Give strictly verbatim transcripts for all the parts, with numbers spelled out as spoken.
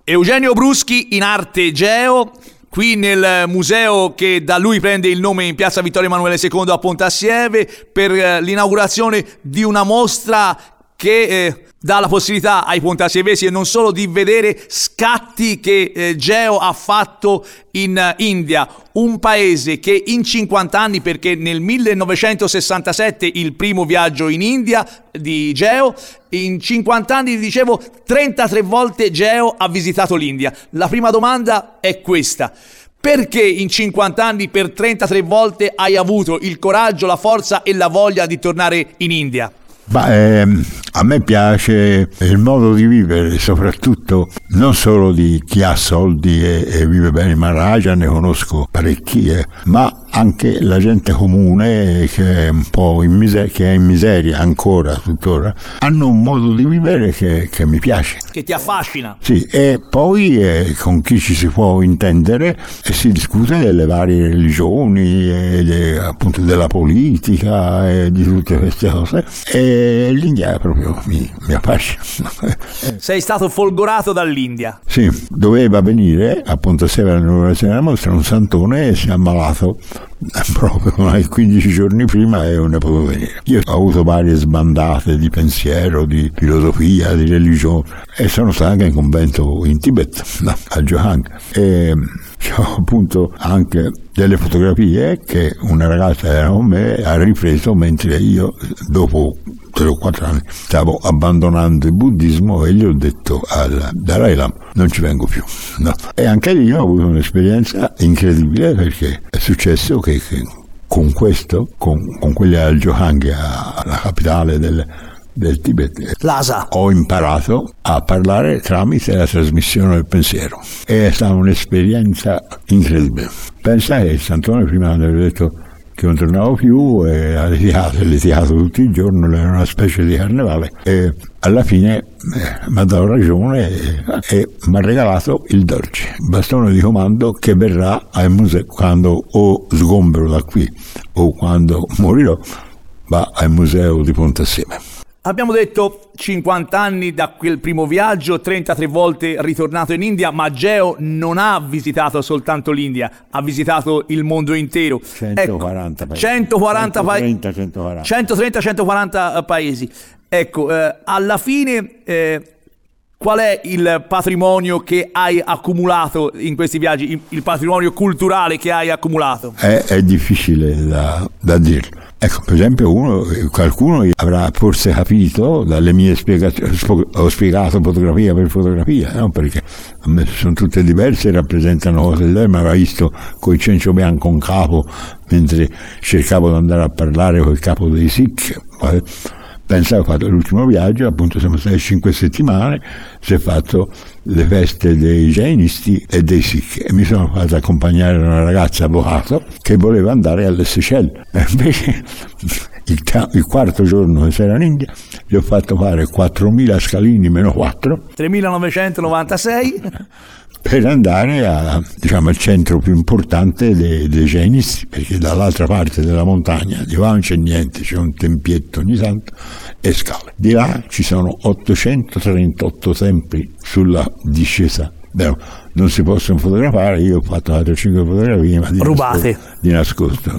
Eugenio Bruschi in arte Geo, qui nel museo che da lui prende il nome in piazza Vittorio Emanuele secondo a Pontassieve per l'inaugurazione di una mostra che eh, dà la possibilità ai pontassievesi non solo di vedere scatti che eh, Geo ha fatto in uh, India, un paese che in cinquanta anni, perché nel millenovecentosessantasette il primo viaggio in India di Geo, in cinquanta anni, dicevo, trentatré volte Geo ha visitato l'India. La prima domanda è questa: perché in cinquanta anni per trentatré volte hai avuto il coraggio, la forza e la voglia di tornare in India? Beh, ehm, a me piace il modo di vivere, soprattutto non solo di chi ha soldi e, e vive bene, Maharaja ne conosco parecchi, eh, ma anche la gente comune che è un po' in miseria, che è in miseria ancora, tuttora, hanno un modo di vivere che, che mi piace. Che ti affascina. Sì, e poi eh, con chi ci si può intendere e si discute delle varie religioni, e de, appunto della politica e di tutte queste cose. E l'India proprio mi, mi affascina. Sei stato folgorato dall'India? Sì, doveva venire a Pontassieve all'inaugurazione della mostra un santone e si è ammalato proprio quindici giorni prima e non ne potevo venire. Io ho avuto varie sbandate di pensiero, di filosofia, di religione e sono stato anche in convento in Tibet, no, a Johang, e ho appunto anche delle fotografie che una ragazza era con me ha ripreso mentre io dopo tre o quattro anni stavo abbandonando il buddismo e gli ho detto al Dalai Lama non ci vengo più, no. E anche lì ho avuto un'esperienza incredibile, perché è successo che, che con questo, con, con quelli al Johang, alla capitale del, del Tibet, Lhasa, ho imparato a parlare tramite la trasmissione del pensiero. È stata un'esperienza incredibile. Pensa che il santone prima mi aveva detto che non tornavo più e ha litigato, litigato tutti i giorni, era una specie di carnevale, e alla fine eh, mi ha dato ragione e, e mi ha regalato il dolce, il bastone di comando che verrà al museo quando o sgombero da qui o quando morirò, va al museo di Pontassieve. Abbiamo detto cinquanta anni da quel primo viaggio, trentatré volte ritornato in India, ma Geo non ha visitato soltanto l'India, ha visitato il mondo intero. centoquaranta ecco, paesi. centoquaranta centotrenta, centoquaranta. centotrenta centoquaranta paesi. Ecco, eh, alla fine eh, qual è il patrimonio che hai accumulato in questi viaggi, il, il patrimonio culturale che hai accumulato? È, è difficile da, da dirlo. Ecco, per esempio, uno, qualcuno avrà forse capito dalle mie spiegazioni, ho spiegato fotografia per fotografia, no? Perché a me sono tutte diverse, rappresentano cose diverse, mi aveva visto col cencio bianco in capo mentre cercavo di andare a parlare col capo dei Sikh. Pensavo, ho fatto l'ultimo viaggio, appunto siamo stati cinque settimane, si è fatto le feste dei jainisti e dei Sikh e mi sono fatto accompagnare da una ragazza avvocato che voleva andare alle Seychelles. E invece il, il quarto giorno che si era in India gli ho fatto fare quattromila scalini meno quattro, tremilanovecentonovantasei per andare a, diciamo, al centro più importante dei, dei jainisti, perché dall'altra parte della montagna di là non c'è niente, c'è un tempietto ogni tanto e scale. Di là ci sono ottocentotrentotto templi sulla discesa. Beh, non si possono fotografare, io ho fatto quattro o cinque fotografie, ma di rubate nascosto, di nascosto.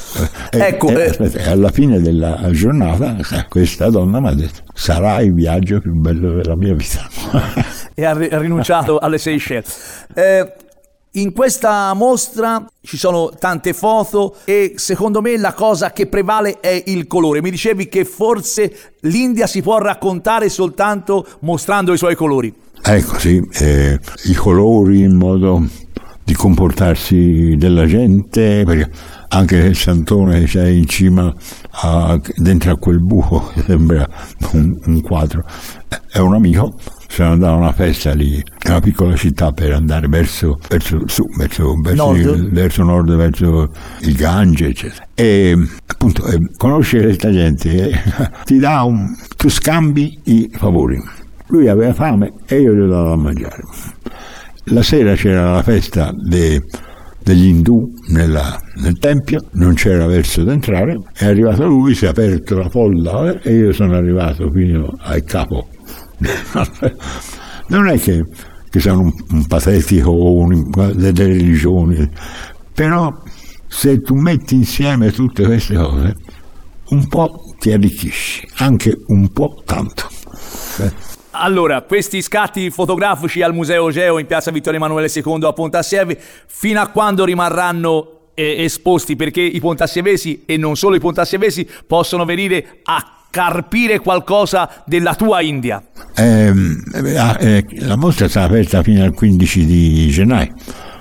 Ecco, e, eh. aspetta, alla fine della giornata questa donna mi ha detto: sarà il viaggio più bello della mia vita. E ha rinunciato alle Seychelles. Eh, in questa mostra ci sono tante foto e secondo me la cosa che prevale è il colore. Mi dicevi che forse l'India si può raccontare soltanto mostrando i suoi colori. Ecco, sì, eh, i colori, il modo di comportarsi della gente, perché anche il santone che c'è in cima a, dentro a quel buco che sembra un, un quadro è un amico. Sono andato a una festa lì, in una piccola città, per andare verso, verso su, verso, verso, nord. Il, verso nord, verso il Gange, eccetera. E appunto eh, conoscere questa gente eh, ti dà un, tu scambi i favori. Lui aveva fame e io gli ho dato da mangiare. La sera c'era la festa de, degli indù nella, nel tempio, non c'era verso di entrare, è arrivato lui, si è aperto la folla e io sono arrivato fino al capo. Non è che che sono un, un patetico, un, delle religioni, però se tu metti insieme tutte queste cose, un po' ti arricchisci, anche un po' tanto. Beh. Allora, questi scatti fotografici al Museo Geo in piazza Vittorio Emanuele secondo a Pontassieve, fino a quando rimarranno eh, esposti? Perché i pontassievesi, e non solo i pontassievesi, possono venire a carpire qualcosa della tua India. Eh, eh, la mostra sarà aperta fino al quindici di gennaio.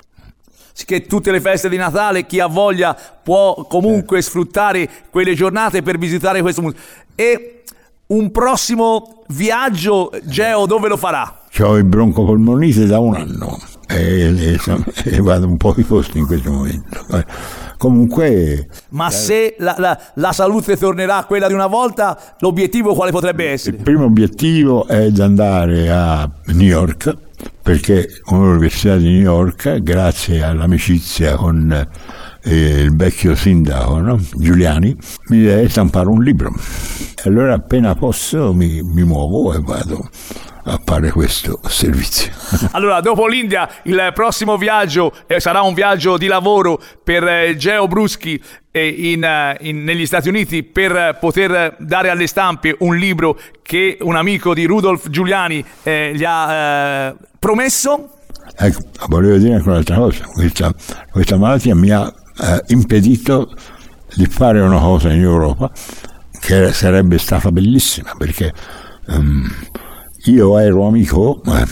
Che tutte le feste di Natale, chi ha voglia può comunque eh. sfruttare quelle giornate per visitare questo museo. E un prossimo viaggio, Geo, dove lo farà? C'ho il broncopolmonite da un anno e, e, e vado un po' di posti in questo momento. Comunque... Ma eh, se la, la, la salute tornerà a quella di una volta, l'obiettivo quale potrebbe essere? Il primo obiettivo è di andare a New York, perché all'Università di New York, grazie all'amicizia con eh, il vecchio sindaco, no? Giuliani, mi deve stampare un libro. E allora appena posso mi, mi muovo e vado a fare questo servizio. Allora, dopo l'India, il prossimo viaggio eh, sarà un viaggio di lavoro per eh, Geo Bruschi eh, in, eh, in, negli Stati Uniti, per eh, poter dare alle stampe un libro che un amico di Rudolf Giuliani eh, gli ha eh, promesso. Ecco, volevo dire anche un'altra cosa. Questa, questa malattia mi ha eh, impedito di fare una cosa in Europa che sarebbe stata bellissima, perché um, io ero amico eh,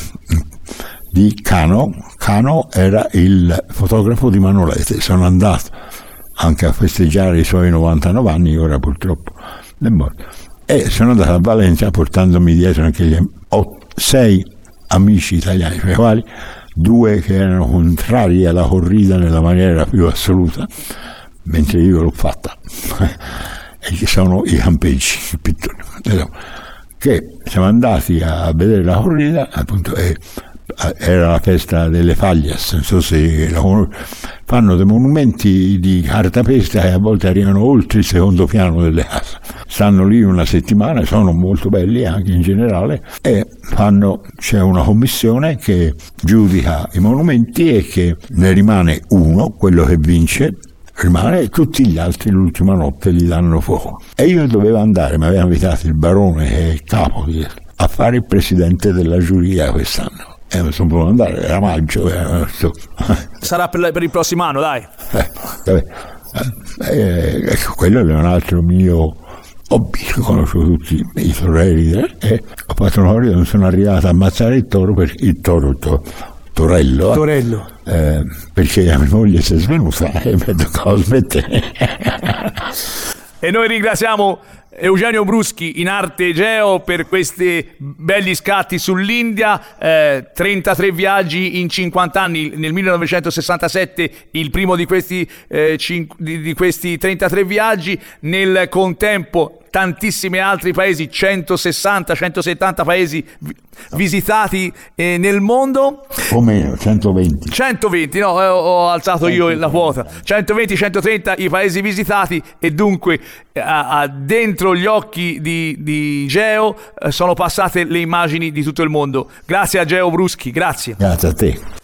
di Cano. Cano era il fotografo di Manolete. Sono andato anche a festeggiare i suoi novantanove anni, ora purtroppo è morto, e sono andato a Valencia portandomi dietro anche gli otto, sei amici italiani, tra i quali due che erano contrari alla corrida nella maniera più assoluta, mentre io l'ho fatta, e che sono i campeggi, i pittori, che siamo andati a vedere la corrida, appunto, e era la festa delle Faglias, non so se la conosco. Fanno dei monumenti di cartapesta e a volte arrivano oltre il secondo piano delle case. Stanno lì una settimana, sono molto belli anche in generale, e fanno, c'è una commissione che giudica i monumenti e che ne rimane uno, quello che vince, rimane, e tutti gli altri l'ultima notte gli danno fuoco. E io dovevo andare, mi aveva invitato il barone, che è il capo, a fare il presidente della giuria quest'anno. E non sono potuto andare, era maggio. Era... Sarà per, per il prossimo anno, dai. Eh, vabbè. Eh, ecco, quello è un altro mio hobby. Conosco tutti i torelli eh, e ho fatto una corrida, non sono arrivato a ammazzare il toro, per, il toro, il toro Torello, Torello. Eh, perché la mia moglie si è svenuta e mi toccò smettere. E noi ringraziamo Eugenio Bruschi, in arte Geo, per questi belli scatti sull'India. eh, trentatré viaggi in cinquanta anni. Nel millenovecentosessantasette il primo di questi, eh, cinque, di, di questi trentatré viaggi. Nel contempo tantissimi altri paesi, centosessanta centosettanta paesi vi- visitati eh, nel mondo. O meno, centoventi. centoventi, no, eh, ho alzato io la quota. centoventi centotrenta i paesi visitati, e dunque a, a dentro gli occhi di, di Geo eh, sono passate le immagini di tutto il mondo. Grazie a Geo Bruschi, grazie. Grazie a te.